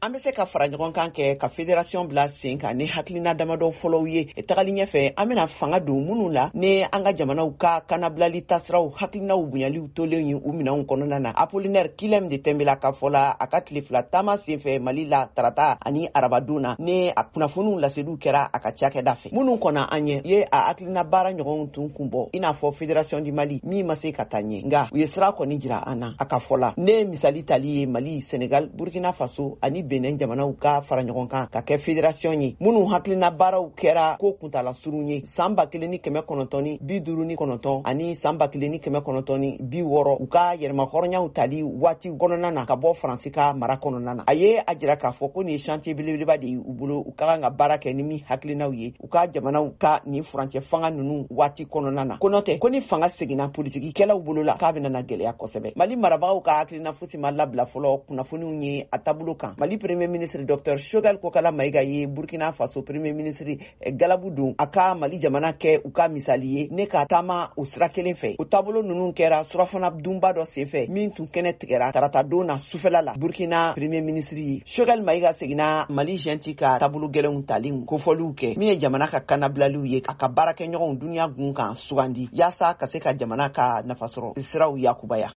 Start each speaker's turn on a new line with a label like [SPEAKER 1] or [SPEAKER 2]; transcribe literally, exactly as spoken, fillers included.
[SPEAKER 1] an bɛ se ka fara ɲɔgɔn kan kɛ ka fédération bila sen kan ni hakilina damadɔ fɔlɔw ye tagali ɲɛfɛ an bɛna fanga don minnu la ni an ka jamanaw ka kanabilali tasiraw hakilinaw bonyaliw tolen ye u minɛnw kɔnɔna na. Apollinaire Kilem de Tembela ka fɔ la a ka tile fila taama senfɛ Mali la tarata ani arabadon na ni a kunnafoniw laseliw kɛra a ka cakɛda fɛ. Minnu kɔnna an ye ye a hakilina baara ɲɔgɔnw tun kun bɔ i n'a fɔ fédération du Mali min ma se ka taa ɲɛ nka u ye sira kɔni jira an na. A ka fɔ la ne misali tali ye Mali, Sénégal, Burkina Faso ani Benin jamanaw ka fara ɲɔgɔn kan ka kɛ fédération ye. Minnu hakilina baaraw kɛra ko kuntala surun ye san ba kelen ni kɛmɛ kɔnɔntɔn ni bi duuru ni kɔnɔntɔn ani san ba kelen ni kɛmɛ kɔnɔntɔn ni bi wɔɔrɔ u ka yɛrɛma hɔrɔnyaw tali waati kɔnɔna na ka bɔ Faransi ka mara kɔnɔna na. A ye a jira k'a fɔ ko nin ye chantier belebeleba de ye u bolo u ka kan ka baara kɛ ni min hakilinaw ye u ka jamanaw ka nin furancɛ fanga ninnu waati kɔnɔna na. Ko nɔtɛ ko ni fanga seginna politigikɛlaw bolo la k'a bɛna na gɛlɛya kosɛbɛ. Mali marabagaw ka hakilina fosi ma labila fɔlɔ kunnafoniw ye a taabolo kan. Mali premier ministre Docteur Choguel Kokala Maïga ye Burkina Faso premier ministre Galabu don a ka Mali jamana kɛ u ka misali ye ne ka taama o sira kelen fɛ. O taabolo ninnu kɛra surafana dunba dɔ senfɛ min tun kɛnɛ tigɛra tarata don na sufɛla la Burkina premier ministre ye. Choguel Maïga seginna Mali genti ka taabolo gɛlɛnw talen kofɔliw kɛ min ye jamana ka kanabilaliw ye a ka baarakɛɲɔgɔnw duniya gun kan sugandi yaasa ka se ka jamana ka nafasɔrɔ siraw yakubaya.